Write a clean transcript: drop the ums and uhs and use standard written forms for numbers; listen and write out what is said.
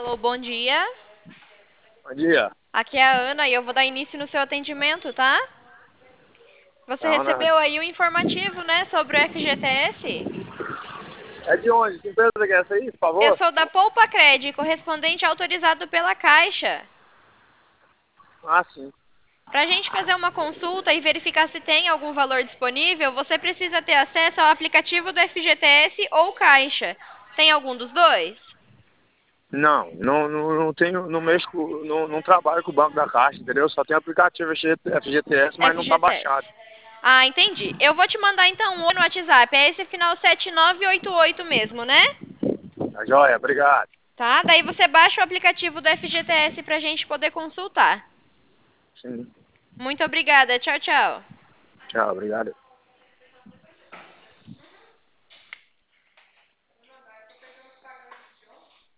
Alô, bom dia. Bom dia. Aqui é a Ana e eu vou dar início no seu atendimento, tá? Você Não, né? recebeu aí o informativo, né, sobre o FGTS? É de onde? Que empresa que é essa aí, por Eu favor? sou da Poupa Cred, correspondente autorizado pela Caixa. Ah, sim. Para a gente fazer uma consulta e verificar se tem algum valor disponível, você precisa ter acesso ao aplicativo do FGTS ou Caixa. Tem algum dos dois? Não tenho, não mexo, não trabalho com o Banco da Caixa, entendeu? Só tem aplicativo FGTS, mas não tá baixado. FGTS. Ah, entendi. Eu vou te mandar então um oi no WhatsApp. É esse final 7988 mesmo, né? Tá joia? Obrigado. Tá? Daí você baixa o aplicativo do FGTS para a gente poder consultar. Sim. Muito obrigada. Tchau, tchau. Tchau, obrigado.